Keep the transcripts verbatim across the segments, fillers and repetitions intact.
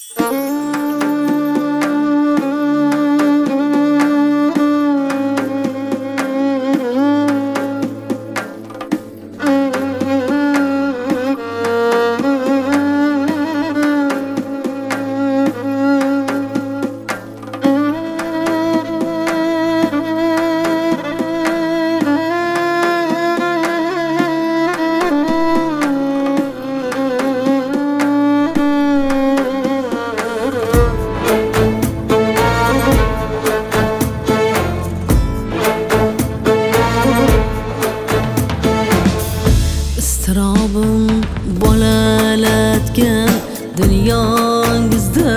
Istirobim bolalatgan dunyongizda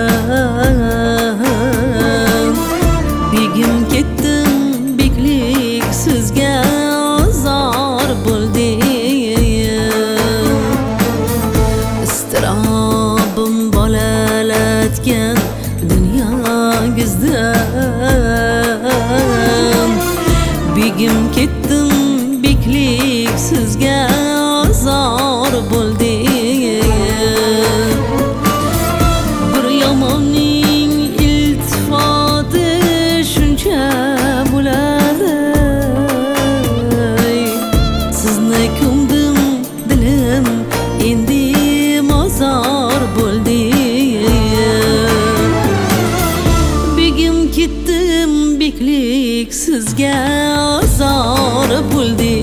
begim ketdim beklik sizga ozor bo'ldi. Istirobim bolalatgan dunyongizda begim ketdim beklik sizga ozor bo'ldi. Bir yomonning iltifoti shuncha bo'ladi. Sizni ko'mdim dilim endi mozor bo'ldi. Begim ketdim beklik sizga ozor bo'ldi.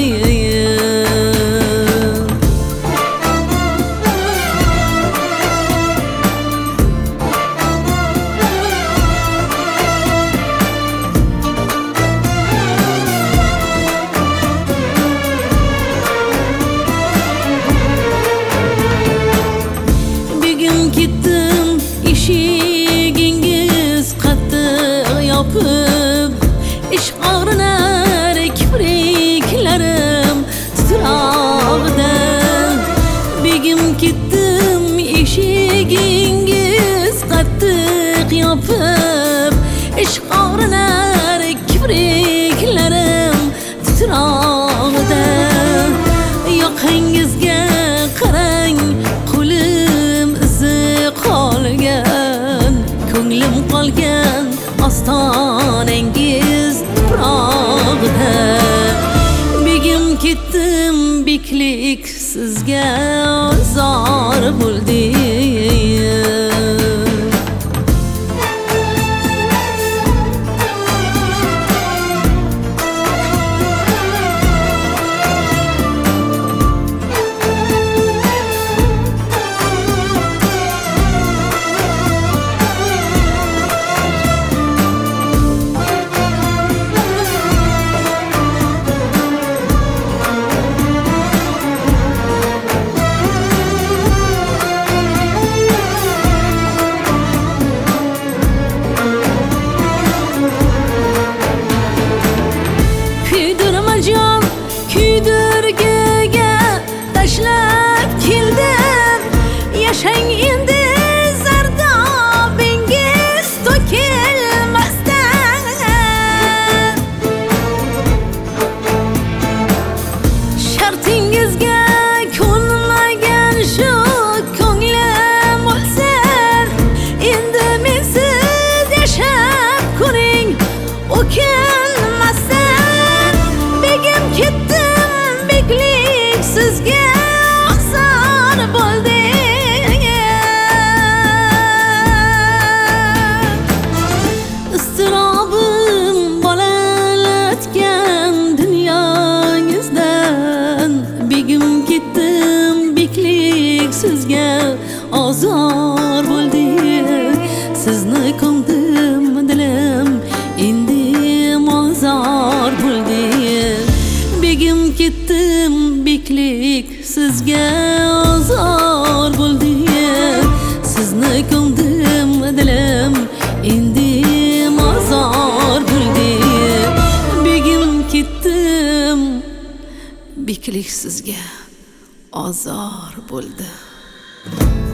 Ketdim eshigingiz qattiq yopib, ish og'rinar kipriklarim titrog'ida. Begim ketdim eshigingiz qattiq yopib, ish og'rinar kipriklarim titrog'ida. Yoqangizga qarang, qo'lim qolgan, ko'nglim qolgan ostonangiz tuprog'ida. Begim ketdim beklik sizga ozor bo'ldi. Kuydirgiga tashlab keldim, yashang endi zardobingiz to'kilmasdan. Shartingizga ko'nmagan shu ko'nglim o'lsin, endi mensiz yashab ko'ring o'kinmasdan. Begim ketdim beklik sizga ozor bo'ldi. Istirobim bolalatgan dunyongizdan begim ketdim beklik sizga ozor bo'ldi. Sizni ko'mdim dilim endi mozor bo'ldi. Begim ketdim beklik sizga ozor bo'ldi. Sizni ko'mdim dilim endi mozor bo'ldi. Begim ketdim beklik sizga ozor bo'ldi.